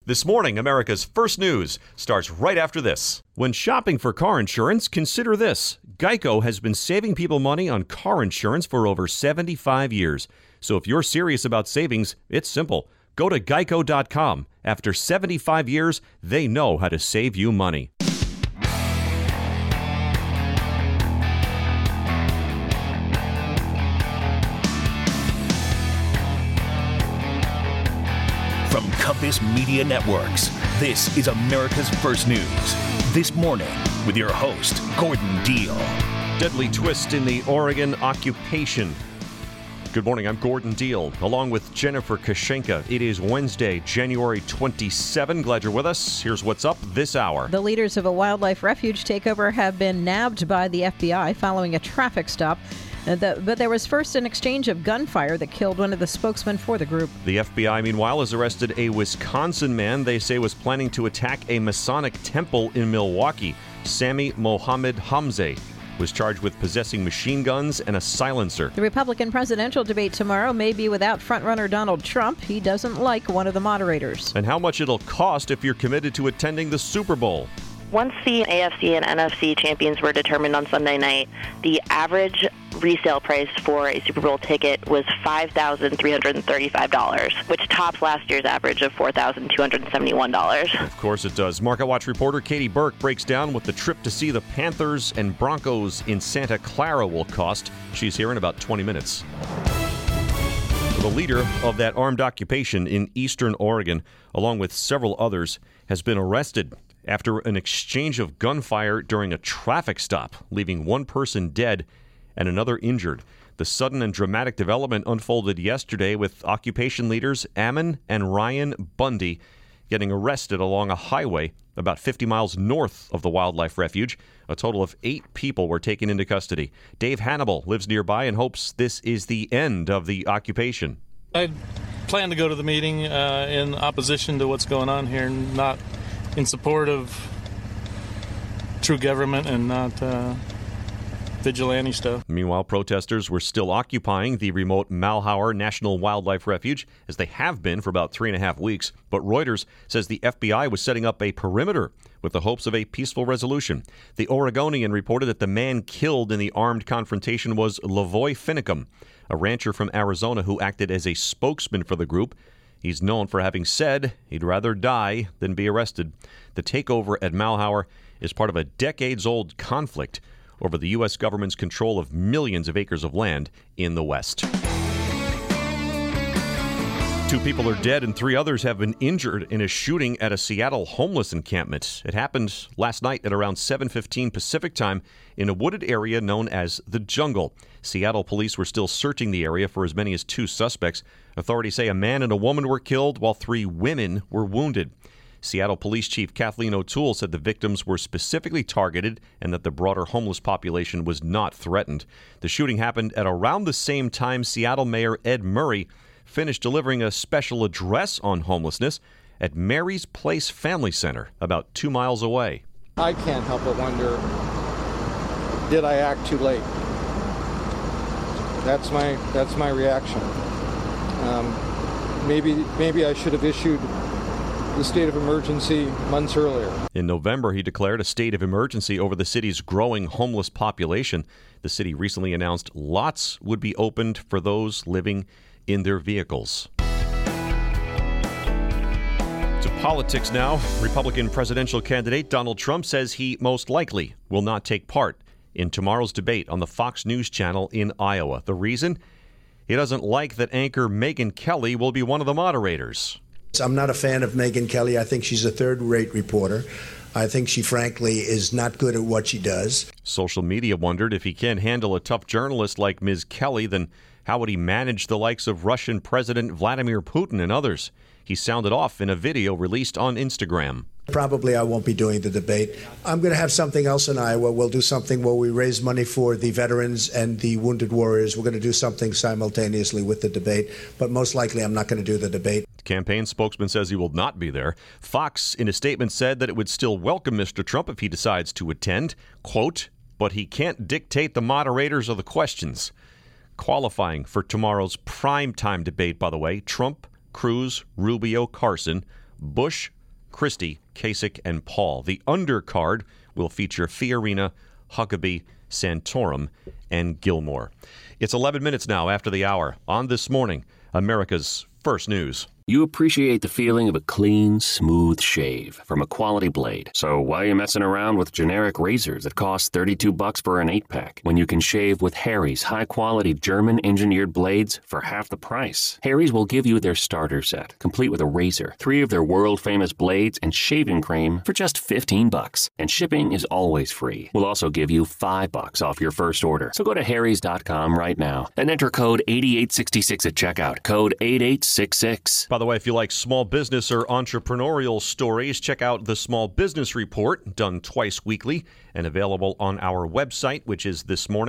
This morning, America's first news starts right after this. When shopping for car insurance, consider this. Geico has been saving people money on car insurance for over 75 years. So if you're serious about savings, it's simple. Go to geico.com. After 75 years, they know how to save you money. From Compass Media Networks, this is America's First News. This morning, with your host, Gordon Deal. Deadly twist in the Oregon occupation. Good morning, I'm Gordon Deal, along with Jennifer Kashenka. It is Wednesday, January 27. Glad you're with us. Here's what's up this hour. The leaders of a wildlife refuge takeover have been nabbed by the FBI following a traffic stop. But there was first an exchange of gunfire that killed one of the spokesmen for the group. The FBI, meanwhile, has arrested a Wisconsin man they say was planning to attack a Masonic temple in Milwaukee. Sami Mohammed Hamzeh was charged with possessing machine guns and a silencer. The Republican presidential debate tomorrow may be without frontrunner Donald Trump. He doesn't like one of the moderators. And how much it'll cost if you're committed to attending the Super Bowl. Once the AFC and NFC champions were determined on Sunday night, the average resale price for a Super Bowl ticket was $5,335, which tops last year's average of $4,271. Of course it does. Market Watch reporter Katie Burke breaks down what the trip to see the Panthers and Broncos in Santa Clara will cost. She's here in about 20 minutes. The leader of that armed occupation in eastern Oregon, along with several others, has been arrested after an exchange of gunfire during a traffic stop, leaving one person dead and another injured. The sudden and dramatic development unfolded yesterday with occupation leaders Ammon and Ryan Bundy getting arrested along a highway about 50 miles north of the wildlife refuge. A total of 8 people were taken into custody. Dave Hannibal lives nearby and hopes this is the end of the occupation. I plan to go to the meeting in opposition to what's going on here, not in support of true government and not vigilante stuff. Meanwhile, protesters were still occupying the remote Malheur National Wildlife Refuge, as they have been for about 3.5 weeks. But Reuters says the FBI was setting up a perimeter with the hopes of a peaceful resolution. The Oregonian reported that the man killed in the armed confrontation was Lavoy Finicum, a rancher from Arizona who acted as a spokesman for the group. He's known for having said he'd rather die than be arrested. The takeover at Malheur is part of a decades-old conflict over the U.S. government's control of millions of acres of land in the West. 2 people are dead and 3 others have been injured in a shooting at a Seattle homeless encampment. It happened last night at around 7:15 Pacific time in a wooded area known as the Jungle. Seattle police were still searching the area for as many as 2 suspects. Authorities say a man and a woman were killed while 3 women were wounded. Seattle Police Chief Kathleen O'Toole said the victims were specifically targeted and that the broader homeless population was not threatened. The shooting happened at around the same time Seattle Mayor Ed Murray finished delivering a special address on homelessness at Mary's Place Family Center, about 2 miles away. I can't help but wonder, did I act too late? That's my reaction. Maybe I should have issued the state of emergency months earlier. In November, he declared a state of emergency over the city's growing homeless population. The city recently announced lots would be opened for those living in their vehicles. To politics now. Republican presidential candidate Donald Trump says he most likely will not take part in tomorrow's debate on the Fox News channel in Iowa. The reason? He doesn't like that anchor Megyn Kelly will be one of the moderators. I'm not a fan of Megyn Kelly. I think she's a third-rate reporter. I think she, frankly, is not good at what she does. Social media wondered if he can't handle a tough journalist like Ms. Kelly, then how would he manage the likes of Russian President Vladimir Putin and others? He sounded off in a video released on Instagram. Probably I won't be doing the debate. I'm going to have something else in Iowa. We'll do something where we raise money for the veterans and the wounded warriors. We're going to do something simultaneously with the debate, but most likely I'm not going to do the debate. Campaign spokesman says he will not be there. Fox, in a statement, said that it would still welcome Mr. Trump if he decides to attend. Quote, but he can't dictate the moderators or the questions. Qualifying for tomorrow's primetime debate, by the way, Trump, Cruz, Rubio, Carson, Bush, Christie, Kasich, and Paul. The undercard will feature Fiorina, Huckabee, Santorum, and Gilmore. It's 11 minutes now after the hour. On This Morning, America's First News. You appreciate the feeling of a clean, smooth shave from a quality blade. So why are you messing around with generic razors that cost $32 for an 8-pack when you can shave with Harry's high-quality German-engineered blades for half the price? Harry's will give you their starter set, complete with a razor, 3 of their world-famous blades, and shaving cream for just $15. And shipping is always free. We'll also give you $5 off your first order. So go to harrys.com right now and enter code 8866 at checkout. Code 8866. By the way, if you like small business or entrepreneurial stories, check out the Small Business Report, done twice weekly and available on our website, which is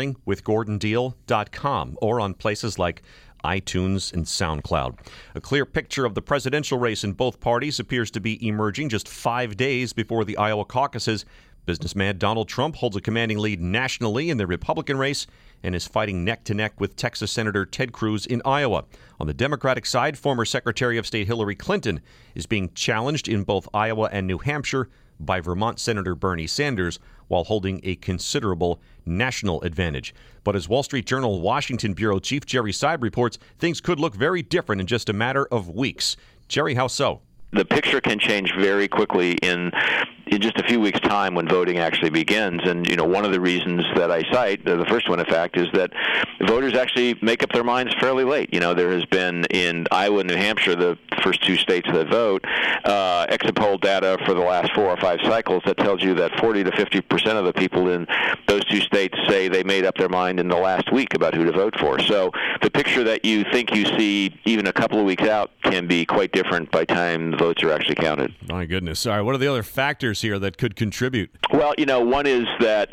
thismorningwithgordondeal.com, or on places like iTunes and SoundCloud. A clear picture of the presidential race in both parties appears to be emerging just 5 days before the Iowa caucuses. Businessman Donald Trump holds a commanding lead nationally in the Republican race and is fighting neck-to-neck with Texas Senator Ted Cruz in Iowa. On the Democratic side, former Secretary of State Hillary Clinton is being challenged in both Iowa and New Hampshire by Vermont Senator Bernie Sanders, while holding a considerable national advantage. But as Wall Street Journal Washington Bureau Chief Jerry Seib reports, things could look very different in just a matter of weeks. Jerry, how so? The picture can change very quickly in just a few weeks' time when voting actually begins. And, one of the reasons that I cite, the first one, in fact, is that voters actually make up their minds fairly late. There has been in Iowa and New Hampshire, the first 2 states that vote, exit poll data for the last 4 or 5 cycles that tells you that 40 to 50% of the people in those 2 states say they made up their mind in the last week about who to vote for. So the picture that you think you see even a couple of weeks out can be quite different by the time the votes are actually counted. My goodness. All right, what are the other factors here that could contribute? Well, one is that,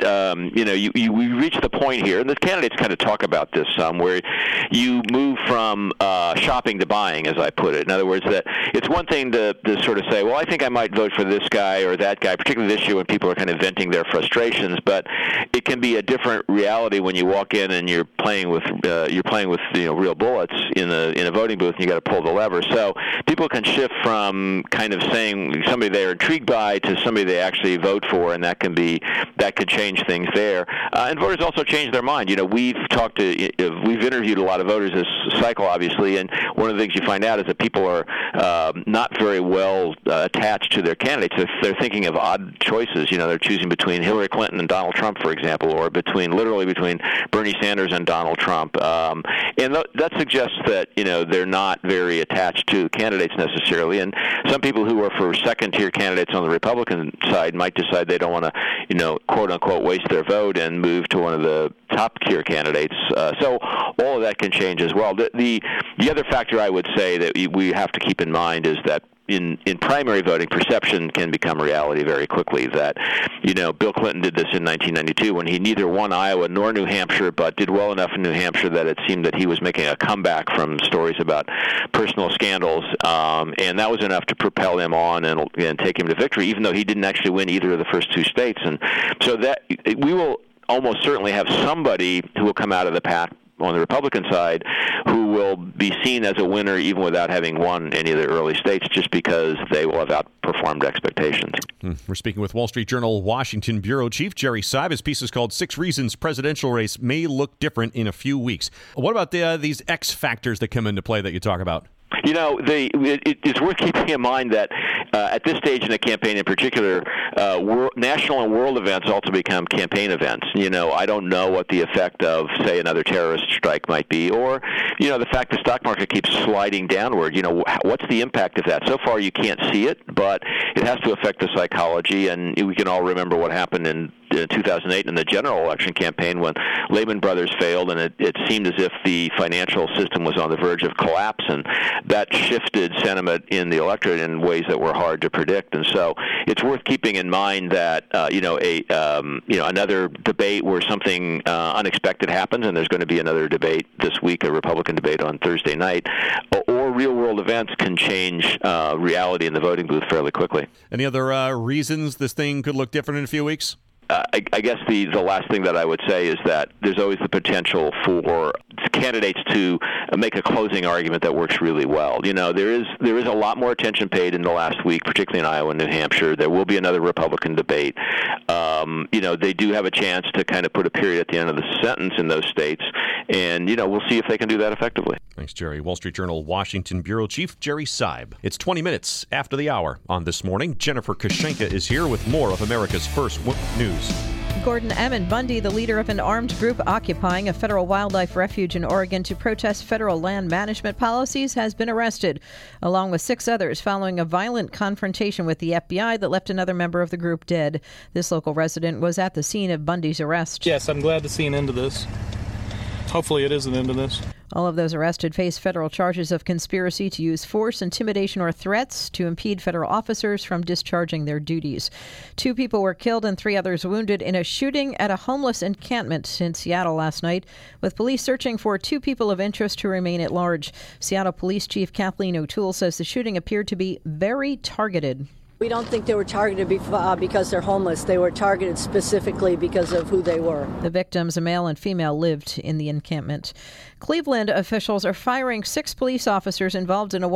we reach the point here, and the candidates kind of talk about this some, where you move from shopping to buying, as I put it. In other words, that it's one thing to sort of say, well, I think I might vote for this guy or that guy, particularly this year when people are kind of venting their frustrations, but it can be a different reality when you walk in and you're playing with real bullets in a voting booth and you got to pull the lever. So people can shift from kind of saying somebody they're intrigued by to somebody they actually vote for, and that could change things there. And voters also change their mind. We've interviewed a lot of voters this cycle, obviously, and one of the things you find out is that people are not very well attached to their candidates. They're thinking of odd choices. They're choosing between Hillary Clinton and Donald Trump, for example, or literally between Bernie Sanders and Donald Trump. And that suggests that they're not very attached to candidates necessarily. And some people who are for second-tier candidates on the Republican side might decide they don't want to, quote-unquote, waste their vote and move to one of the top-tier candidates. So all of that can change as well. The other factor I would say that we have to keep in mind is that in primary voting, perception can become reality very quickly. That, Bill Clinton did this in 1992 when he neither won Iowa nor New Hampshire, but did well enough in New Hampshire that it seemed that he was making a comeback from stories about personal scandals, and that was enough to propel him on and take him to victory, even though he didn't actually win either of the first 2 states. And so that we will almost certainly have somebody who will come out of the pack on the Republican side who will be seen as a winner even without having won any of the early states, just because they will have outperformed expectations. We're speaking with Wall Street Journal Washington Bureau Chief Jerry Seib. His piece is called 6 Reasons Presidential Race May Look Different in a Few Weeks. What about these X factors that come into play that you talk about? It's worth keeping in mind that at this stage in a campaign in particular, national and world events also become campaign events. I don't know what the effect of, say, another terrorist strike might be, or, the fact the stock market keeps sliding downward. What's the impact of that? So far, you can't see it, but it has to affect the psychology, and we can all remember what happened in 2008 in the general election campaign when Lehman Brothers failed, and it seemed as if the financial system was on the verge of collapse, and that shifted sentiment in the electorate in ways that were hard to predict. And so it's worth keeping in mind that another debate where something unexpected happens, and there's going to be another debate this week, a Republican debate on Thursday night, or real-world events can change reality in the voting booth fairly quickly. Any other reasons this thing could look different in a few weeks? I guess the last thing that I would say is that there's always the potential for candidates to make a closing argument that works really well. There is a lot more attention paid in the last week, particularly in Iowa and New Hampshire. There will be another Republican debate. They do have a chance to kind of put a period at the end of the sentence in those states, and we'll see if they can do that effectively. Thanks, Jerry. Wall Street Journal Washington Bureau Chief Jerry Seib. It's 20 minutes after the hour on This Morning. Jennifer Kashenka is here with more of America's First News. Gordon Ammon Bundy, the leader of an armed group occupying a federal wildlife refuge in Oregon to protest federal land management policies, has been arrested, along with 6 others, following a violent confrontation with the FBI that left another member of the group dead. This local resident was at the scene of Bundy's arrest. Yes, I'm glad to see an end to this. Hopefully it is an end to this. All of those arrested face federal charges of conspiracy to use force, intimidation, or threats to impede federal officers from discharging their duties. 2 people were killed and 3 others wounded in a shooting at a homeless encampment in Seattle last night, with police searching for 2 people of interest who remain at large. Seattle Police Chief Kathleen O'Toole says the shooting appeared to be very targeted. We don't think they were targeted because they're homeless. They were targeted specifically because of who they were. The victims, a male and female, lived in the encampment. Cleveland officials are firing 6 police officers involved in a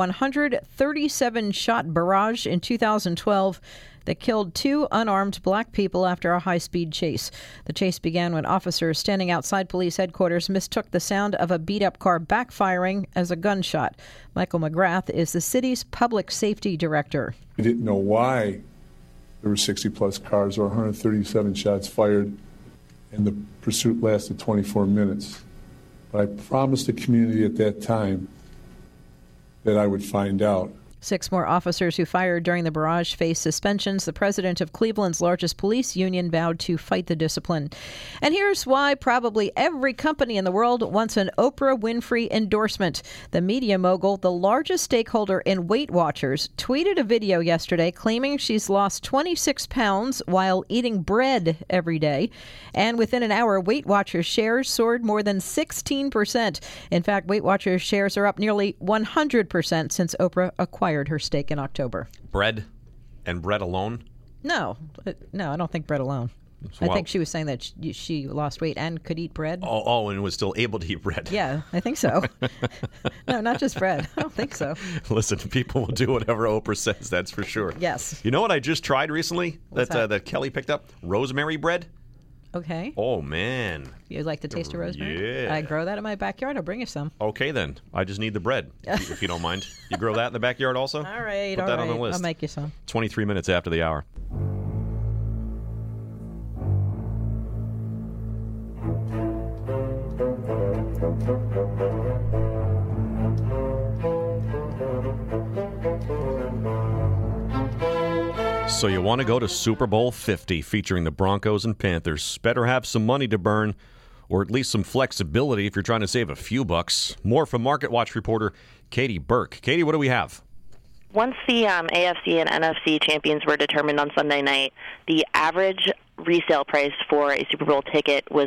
137-shot barrage in 2012 that killed 2 unarmed black people after a high-speed chase. The chase began when officers standing outside police headquarters mistook the sound of a beat-up car backfiring as a gunshot. Michael McGrath is the city's public safety director. We didn't know why there were 60-plus cars or 137 shots fired, and the pursuit lasted 24 minutes. But I promised the community at that time that I would find out. 6 more officers who fired during the barrage face suspensions. The president of Cleveland's largest police union vowed to fight the discipline. And here's why probably every company in the world wants an Oprah Winfrey endorsement. The media mogul, the largest stakeholder in Weight Watchers, tweeted a video yesterday claiming she's lost 26 pounds while eating bread every day. And within an hour, Weight Watchers shares soared more than 16%. In fact, Weight Watchers shares are up nearly 100% since Oprah acquired her stake in October. Bread and bread alone? No, I don't think bread alone. So, I think she was saying that she lost weight and could eat bread. Oh, and was still able to eat bread. Yeah, I think so. No, not just bread. I don't think so. Listen, people will do whatever Oprah says, that's for sure. Yes. You know what I just tried recently that Kelly picked up? Rosemary bread. Okay. Oh, man. You like the taste of rosemary? Yeah. I grow that in my backyard. I'll bring you some. Okay, then. I just need the bread, if you don't mind. You grow that in the backyard also? All right. Put that on the list. I'll make you some. 23 minutes after the hour. So you want to go to Super Bowl 50 featuring the Broncos and Panthers. Better have some money to burn, or at least some flexibility if you're trying to save a few bucks. More from Market Watch reporter Katie Burke. Katie, what do we have? Once the AFC and NFC champions were determined on Sunday night, the average resale price for a Super Bowl ticket was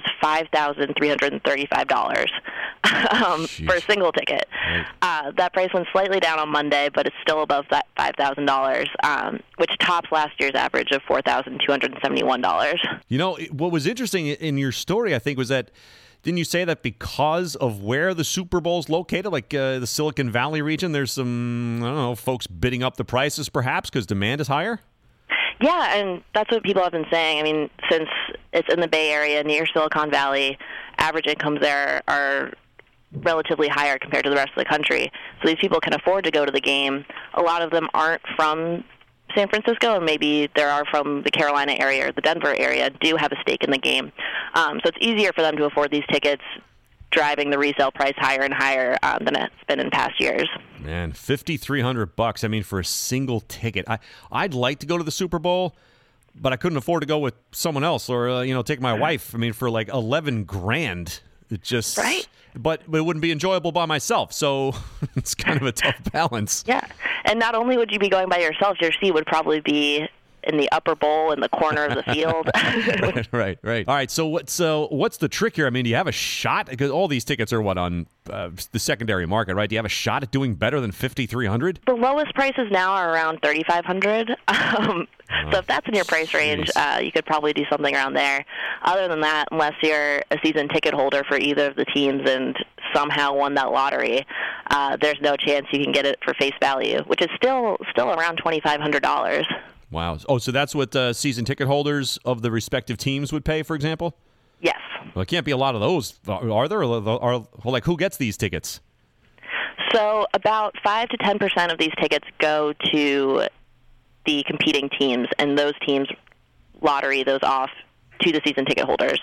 $5,335 for a single ticket. Right. That price went slightly down on Monday, but it's still above that $5,000, which tops last year's average of $4,271. You know, what was interesting in your story, I think, was that didn't you say that because of where the Super Bowl's located, like the Silicon Valley region, there's some, I don't know, folks bidding up the prices perhaps because demand is higher? Yeah, and that's what people have been saying. I mean, since it's in the Bay Area near Silicon Valley, average incomes there are relatively higher compared to the rest of the country. So these people can afford to go to the game. A lot of them aren't from San Francisco, and maybe there are from the Carolina area or the Denver area, do have a stake in the game. So it's easier for them to afford these tickets, driving the resale price higher and higher than it's been in past years. Man, $5,300. I mean, for a single ticket. I'd like to go to the Super Bowl, but I couldn't afford to go with someone else or take my wife. I mean, for like $11,000, it just right. But it wouldn't be enjoyable by myself, so it's kind of a tough balance. Yeah, and not only would you be going by yourself, your seat would probably be in the upper bowl in the corner of the field. Right. All right. So what's the trick here? I mean, do you have a shot? Because all these tickets are on the secondary market, right? Do you have a shot at doing better than $5,300? The lowest prices now are around $3,500. So if that's in your price range, you could probably do something around there. Other than that, unless you're a season ticket holder for either of the teams and somehow won that lottery, there's no chance you can get it for face value, which is still around $2,500. Wow. Oh, so that's what season ticket holders of the respective teams would pay, for example? Yes. Well, it can't be a lot of those, are there? Or like, who gets these tickets? So about 5 to 10% of these tickets go to the competing teams, and those teams lottery those off to the season ticket holders.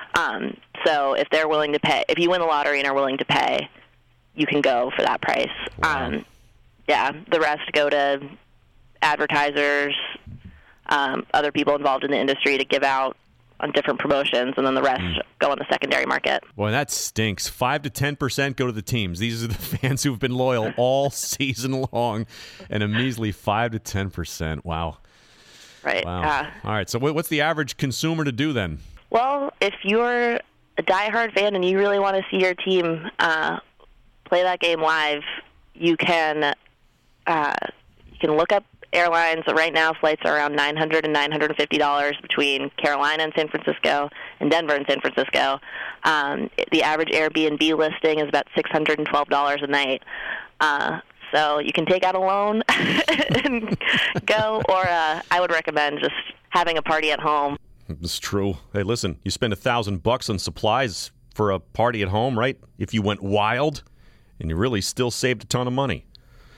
So if they're willing to pay, if you win the lottery and are willing to pay, you can go for that price. Wow. The rest go to advertisers, other people involved in the industry to give out on different promotions, and then the rest go on the secondary market. Boy, that stinks. 5 to 10% go to the teams. These are the fans who've been loyal all season long, and a measly 5 to 10%. Wow. Right. Wow. All right. So what's the average consumer to do then? Well, if you're a diehard fan and you really want to see your team play that game live, you can look up airlines. Right now, flights are around $900 and $950 between Carolina and San Francisco and Denver and San Francisco. The average Airbnb listing is about $612 a night. So you can take out a loan and go, or I would recommend just having a party at home. It's true. Hey, listen, you spend $1,000 on supplies for a party at home, right? If you went wild, and you really still saved a ton of money.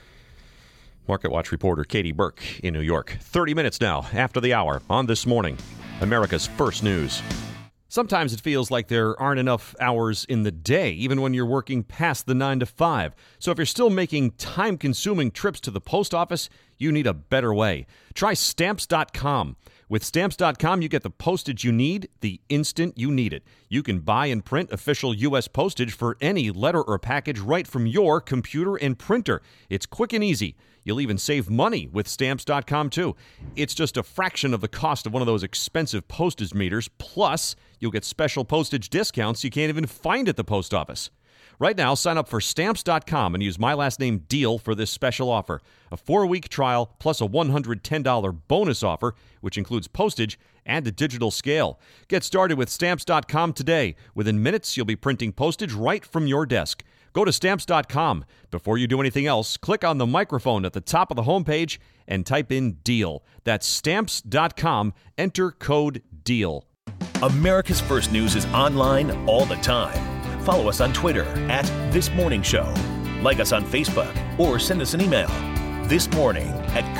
Market Watch reporter Katie Burke in New York. 30 minutes now after the hour on This Morning, America's First News. Sometimes it feels like there aren't enough hours in the day, even when you're working past the 9 to 5. So if you're still making time-consuming trips to the post office, you need a better way. Try Stamps.com. With Stamps.com, you get the postage you need the instant you need it. You can buy and print official U.S. postage for any letter or package right from your computer and printer. It's quick and easy. You'll even save money with Stamps.com, too. It's just a fraction of the cost of one of those expensive postage meters. Plus, you'll get special postage discounts you can't even find at the post office. Right now, sign up for Stamps.com and use my last name DEAL for this special offer. A 4-week trial plus a $110 bonus offer, which includes postage and a digital scale. Get started with Stamps.com today. Within minutes, you'll be printing postage right from your desk. Go to Stamps.com. Before you do anything else, click on the microphone at the top of the homepage and type in DEAL. That's Stamps.com. Enter code DEAL. America's First News is online all the time. Follow us on Twitter @ThisMorningShow. Like us on Facebook or send us an email. This Morning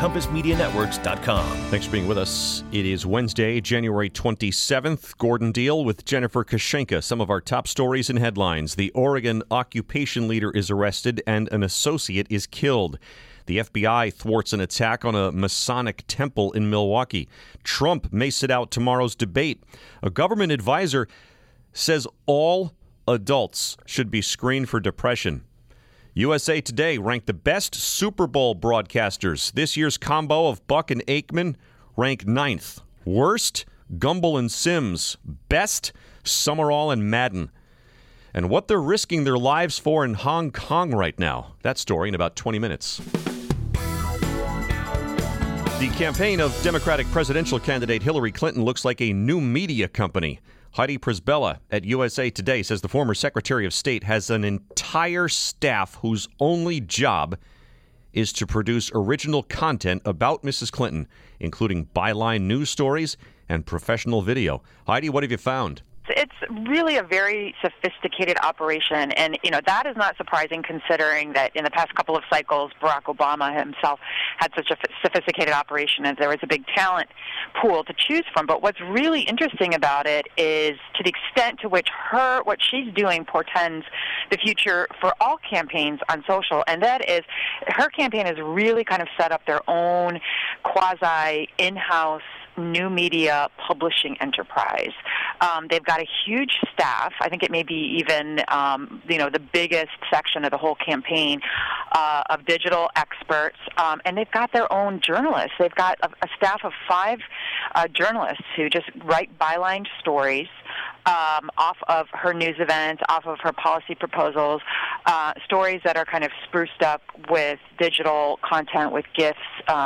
@CompassMediaNetworks.com. Thanks for being with us. It is Wednesday, January 27th. Gordon Deal with Jennifer Kashenka. Some of our top stories and headlines. The Oregon occupation leader is arrested and an associate is killed. The FBI thwarts an attack on a Masonic temple in Milwaukee. Trump may sit out tomorrow's debate. A government advisor says all adults should be screened for depression. USA Today ranked the best Super Bowl broadcasters. This year's combo of Buck and Aikman ranked 9th. Worst, Gumbel and Sims. Best, Summerall and Madden. And what they're risking their lives for in Hong Kong right now. That story in about 20 minutes. The campaign of Democratic presidential candidate Hillary Clinton looks like a new media company. Heidi Przybyla at USA Today says the former Secretary of State has an entire staff whose only job is to produce original content about Mrs. Clinton, including byline news stories and professional video. Heidi, what have you found? It's really a very sophisticated operation, and that is not surprising considering that in the past couple of cycles, Barack Obama himself had such a sophisticated operation, and there was a big talent pool to choose from. But what's really interesting about it is to the extent to which what she's doing portends the future for all campaigns on social, and that is her campaign has really kind of set up their own quasi in-house new media publishing enterprise. They've got a huge staff. I think it may be even, the biggest section of the whole campaign of digital experts. And they've got their own journalists. They've got a staff of 5 journalists who just write byline stories off of her news events, off of her policy proposals, stories that are kind of spruced up with digital content, with GIFs,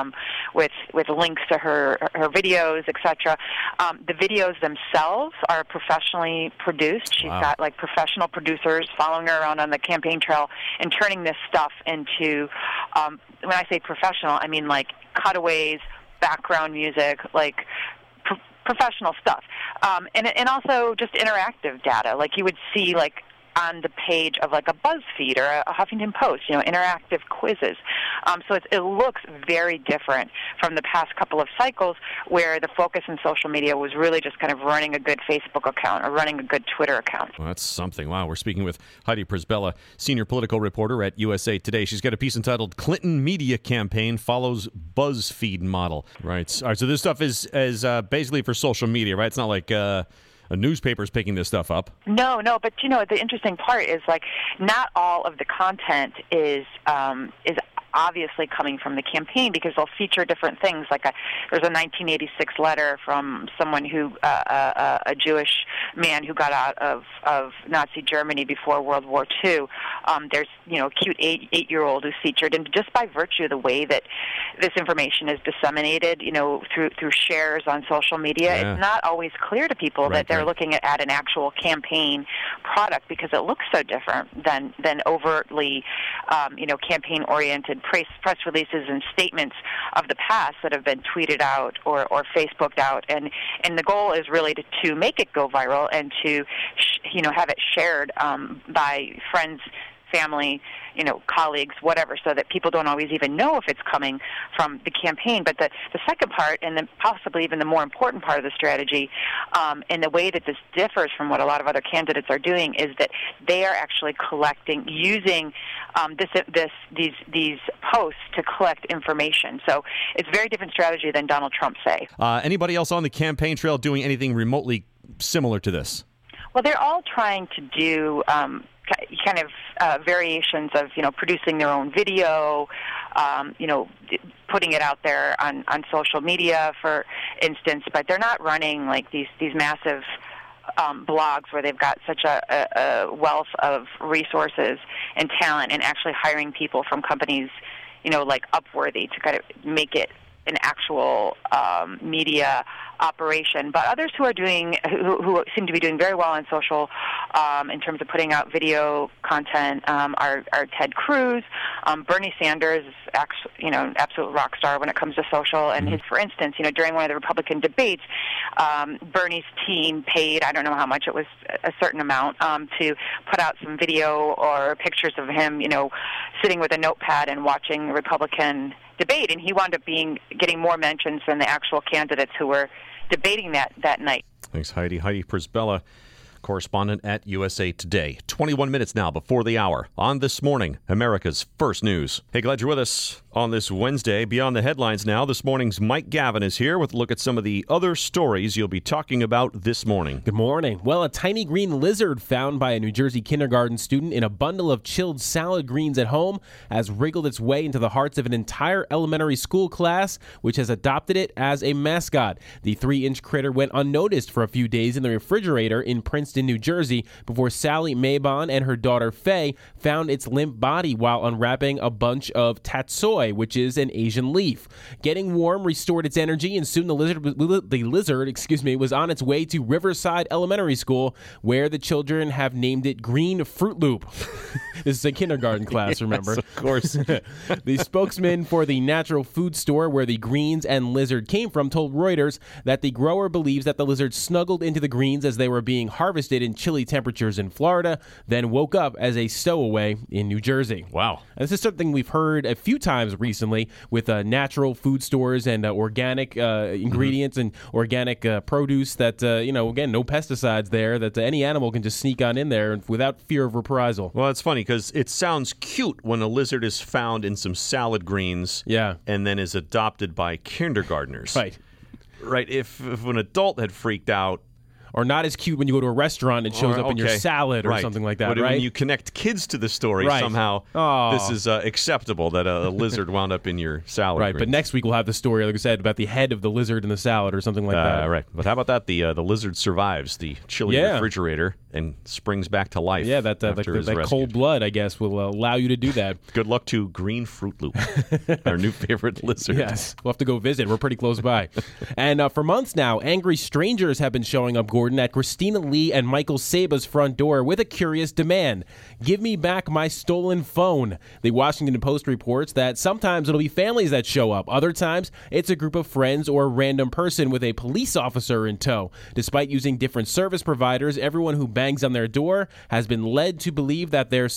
with links to her videos, etc. The videos themselves are professionally produced. She's got like professional producers following her around on the campaign trail and turning this stuff into, when I say professional, I mean like cutaways, background music, like professional stuff, and also just interactive data. Like you would see like on the page of like a BuzzFeed or a Huffington Post, interactive quizzes. So it looks very different from the past couple of cycles where the focus in social media was really just kind of running a good Facebook account or running a good Twitter account. Well, that's something. Wow. We're speaking with Heidi Przybyla, senior political reporter at USA Today. She's got a piece entitled Clinton Media Campaign Follows BuzzFeed Model. Right. All right. So this stuff is basically for social media, right? It's not like a newspaper's picking this stuff up. No, but the interesting part is like not all of the content is obviously coming from the campaign, because they'll feature different things. Like there's a 1986 letter from someone who, a Jewish man who got out of Nazi Germany before World War II. There's a cute 8-year-old who's featured, and just by virtue of the way that this information is disseminated, through shares on social media, it's not always clear to people that they're looking at an actual campaign product, because it looks so different than overtly, campaign-oriented press releases and statements of the past that have been tweeted out or Facebooked out, and the goal is really to make it go viral and to have it shared by friends, family, colleagues, whatever, so that people don't always even know if it's coming from the campaign. But the second part, and then possibly even the more important part of the strategy, and the way that this differs from what a lot of other candidates are doing, is that they are actually using these posts to collect information. So it's a very different strategy than Donald Trump, say. Anybody else on the campaign trail doing anything remotely similar to this? Well, they're all trying to do kind of variations of, producing their own video, putting it out there on social media, for instance. But they're not running like these massive blogs where they've got such a wealth of resources and talent, and actually hiring people from companies, like Upworthy, to kind of make it an actual media operation. But others who seem to be doing very well on social in terms of putting out video content are Ted Cruz. Bernie Sanders is an absolute rock star when it comes to social. And for instance, during one of the Republican debates, Bernie's team paid, I don't know how much, it was a certain amount, to put out some video or pictures of him, sitting with a notepad and watching the Republican debate, and he wound up getting more mentions than the actual candidates who were debating that night. Thanks, Heidi. Heidi Przybyla, correspondent at USA Today. 21 minutes now before the hour on This Morning, America's First News. Hey, glad you're with us on this Wednesday. Beyond the headlines now, this morning's Mike Gavin is here with a look at some of the other stories you'll be talking about this morning. Good morning. Well, a tiny green lizard found by a New Jersey kindergarten student in a bundle of chilled salad greens at home has wriggled its way into the hearts of an entire elementary school class, which has adopted it as a mascot. The 3-inch critter went unnoticed for a few days in the refrigerator in Princeton, New Jersey, before Sally Mabon and her daughter Faye found its limp body while unwrapping a bunch of tatsoi, which is an Asian leaf. Getting warm restored its energy, and soon the lizard was on its way to Riverside Elementary School, where the children have named it Green Fruit Loop. This is a kindergarten class, remember? Yes, of course. The spokesman for the natural food store where the greens and lizard came from told Reuters that the grower believes that the lizard snuggled into the greens as they were being harvested in chilly temperatures in Florida, then woke up as a stowaway in New Jersey. Wow. And this is something we've heard a few times recently with natural food stores and organic ingredients and organic produce that, again, no pesticides there, that any animal can just sneak on in there without fear of reprisal. Well, it's funny because it sounds cute when a lizard is found in some salad greens, and then is adopted by kindergartners. Right. Right. If an adult had freaked out. Or not as cute when you go to a restaurant and it shows up in your salad or something like that, but right? When you connect kids to the story, somehow this is acceptable that a lizard wound up in your salad. Right, greens. but next week we'll have the story, like I said, about the head of the lizard in the salad or something like that. Right, but how about that? The lizard survives the chilly refrigerator and springs back to life. Yeah, that cold blood, I guess, will allow you to do that. Good luck to Green Fruit Loop, our new favorite lizard. Yes, we'll have to go visit. We're pretty close by. And for months now, angry strangers have been showing up, Gordon, at Christina Lee and Michael Saba's front door with a curious demand. Give me back my stolen phone. The Washington Post reports that sometimes it'll be families that show up. Other times, it's a group of friends or a random person with a police officer in tow. Despite using different service providers, everyone who bangs on their door has been led to believe that their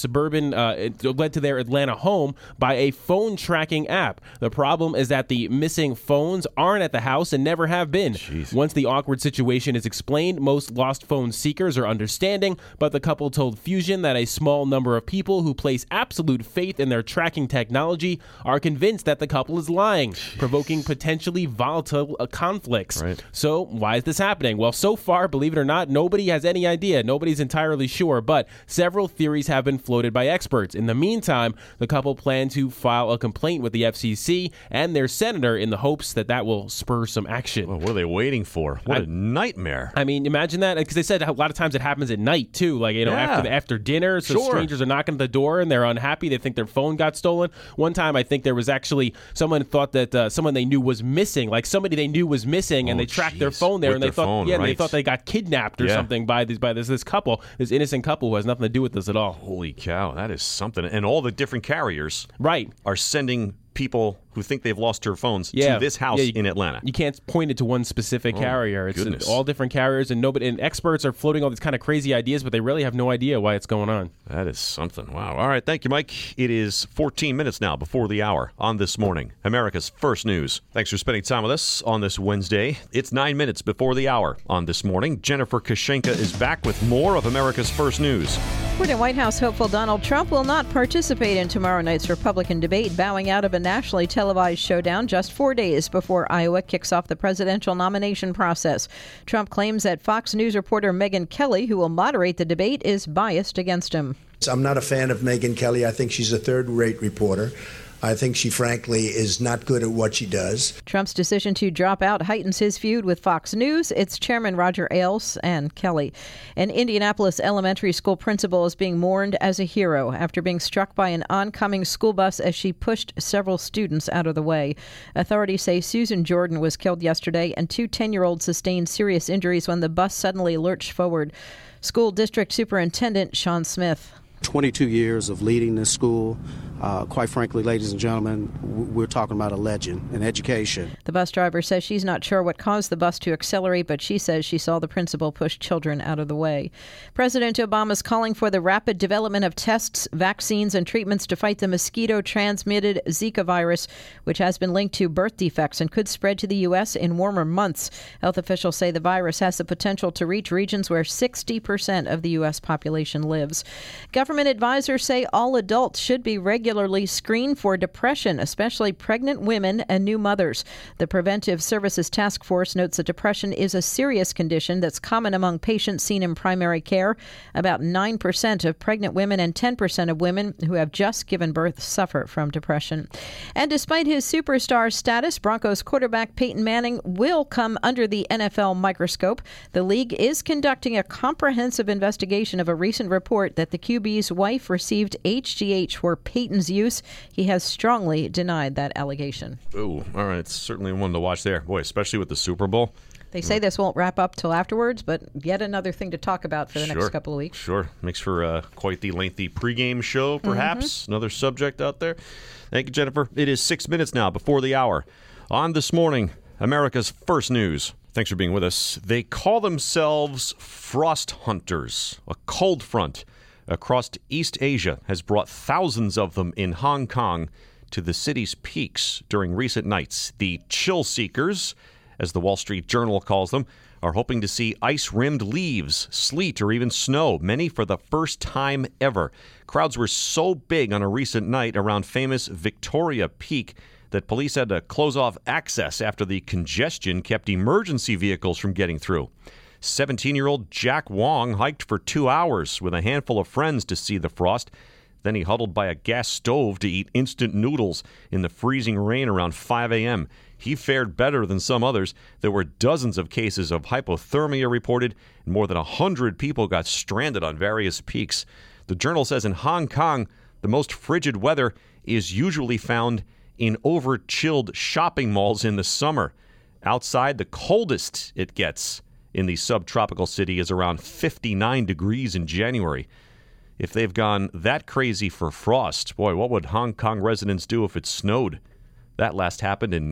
led to their Atlanta home by a phone tracking app. The problem is that the missing phones aren't at the house and never have been. Jeez. Once the awkward situation is explained, most lost phone seekers are understanding, but the couple told Fusion that a small number of people who place absolute faith in their tracking technology are convinced that the couple is lying, provoking potentially volatile conflicts. Right. So why is this happening? Well, so far, believe it or not, nobody has any idea. Nobody's entirely sure, but several theories have been floated by experts. In the meantime, the couple plan to file a complaint with the FCC and their senator in the hopes that will spur some action. Well, what are they waiting for? What a nightmare. I mean, imagine that, because they said a lot of times it happens at night too, like after dinner. So strangers are knocking at the door and they're unhappy. They think their phone got stolen. One time, I think there was actually someone thought that someone they knew was missing, like somebody they knew was missing, and they tracked their phone there, and they thought, they thought they got kidnapped or something by this couple, this innocent couple who has nothing to do with this at all. Holy cow, that is something. And all the different carriers, right, are sending people who think they've lost their phones to this house in Atlanta. You can't point it to one specific carrier. It's all different carriers, and experts are floating all these kind of crazy ideas, but they really have no idea why it's going on. That is something. Wow. All right. Thank you, Mike. It is 14 minutes now before the hour on This Morning, America's First News. Thanks for spending time with us on this Wednesday. It's 9 minutes before the hour on This Morning. Jennifer Kashenka is back with more of America's First News. Former White House hopeful Donald Trump will not participate in tomorrow night's Republican debate, bowing out of a nationally televised showdown just 4 days before Iowa kicks off the presidential nomination process. Trump claims that Fox News reporter Megyn Kelly, who will moderate the debate, is biased against him. I'm not a fan of Megyn Kelly. I think she's a third-rate reporter. I think she, frankly, is not good at what she does. Trump's decision to drop out heightens his feud with Fox News, its chairman Roger Ailes, and Kelly. An Indianapolis elementary school principal is being mourned as a hero after being struck by an oncoming school bus as she pushed several students out of the way. Authorities say Susan Jordan was killed yesterday, and two 10-year-olds sustained serious injuries when the bus suddenly lurched forward. School District Superintendent Sean Smith. 22 years of leading this school. Quite frankly, ladies and gentlemen, we're talking about a legend in education. The bus driver says she's not sure what caused the bus to accelerate, but she says she saw the principal push children out of the way. President Obama is calling for the rapid development of tests, vaccines, and treatments to fight the mosquito-transmitted Zika virus, which has been linked to birth defects and could spread to the U.S. in warmer months. Health officials say the virus has the potential to reach regions where 60% of the U.S. population lives. Government advisors say all adults should be regularly screened for depression, especially pregnant women and new mothers. The Preventive Services Task Force notes that depression is a serious condition that's common among patients seen in primary care. About 9% of pregnant women and 10% of women who have just given birth suffer from depression. And despite his superstar status, Broncos quarterback Peyton Manning will come under the NFL microscope. The league is conducting a comprehensive investigation of a recent report that the QB's wife received HGH for Peyton's use. He has strongly denied that allegation. Oh, all right. It's certainly one to watch there. Boy, especially with the Super Bowl. They say this won't wrap up till afterwards, but yet another thing to talk about for the next couple of weeks. Sure. Makes for quite the lengthy pregame show, perhaps. Another subject out there. Thank you, Jennifer. It is 6 minutes now before the hour. On This Morning, America's First News. Thanks for being with us. They call themselves frost hunters. A cold front across East Asia has brought thousands of them in Hong Kong to the city's peaks during recent nights. The chill seekers, as the Wall Street Journal calls them, are hoping to see ice-rimmed leaves, sleet, or even snow, many for the first time ever. Crowds were so big on a recent night around famous Victoria Peak that police had to close off access after the congestion kept emergency vehicles from getting through. 17-year-old Jack Wong hiked for 2 hours with a handful of friends to see the frost. Then he huddled by a gas stove to eat instant noodles in the freezing rain around 5 a.m. He fared better than some others. There were dozens of cases of hypothermia reported, and more than 100 people got stranded on various peaks. The Journal says in Hong Kong, the most frigid weather is usually found in over-chilled shopping malls in the summer. Outside, the coldest it gets in the subtropical city is around 59 degrees in January. If they've gone that crazy for frost, boy, what would Hong Kong residents do if it snowed? That last happened in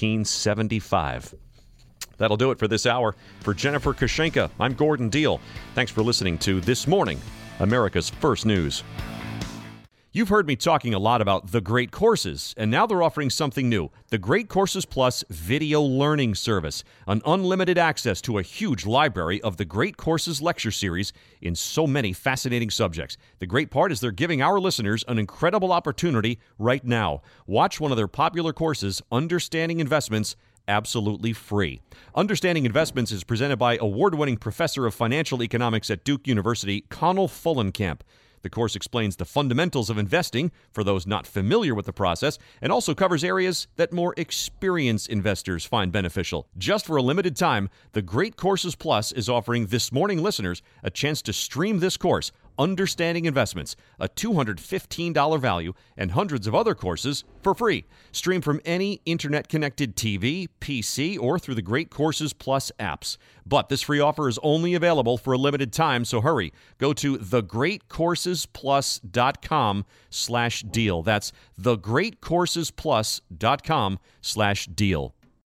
1975. That'll do it for this hour. For Jennifer Kushenka, I'm Gordon Deal. Thanks for listening to This Morning, America's First News. You've heard me talking a lot about The Great Courses, and now they're offering something new, The Great Courses Plus Video Learning Service, an unlimited access to a huge library of The Great Courses lecture series in so many fascinating subjects. The great part is they're giving our listeners an incredible opportunity right now. Watch one of their popular courses, Understanding Investments, absolutely free. Understanding Investments is presented by award-winning professor of financial economics at Duke University, Connell Fullenkamp. The course explains the fundamentals of investing for those not familiar with the process and also covers areas that more experienced investors find beneficial. Just for a limited time, The Great Courses Plus is offering This Morning listeners a chance to stream this course, Understanding Investments, a $215 value, and hundreds of other courses for free. Stream from any internet-connected TV, PC, or through the Great Courses Plus apps. But this free offer is only available for a limited time, so hurry. Go to thegreatcoursesplus.com/deal. That's thegreatcoursesplus.com/deal.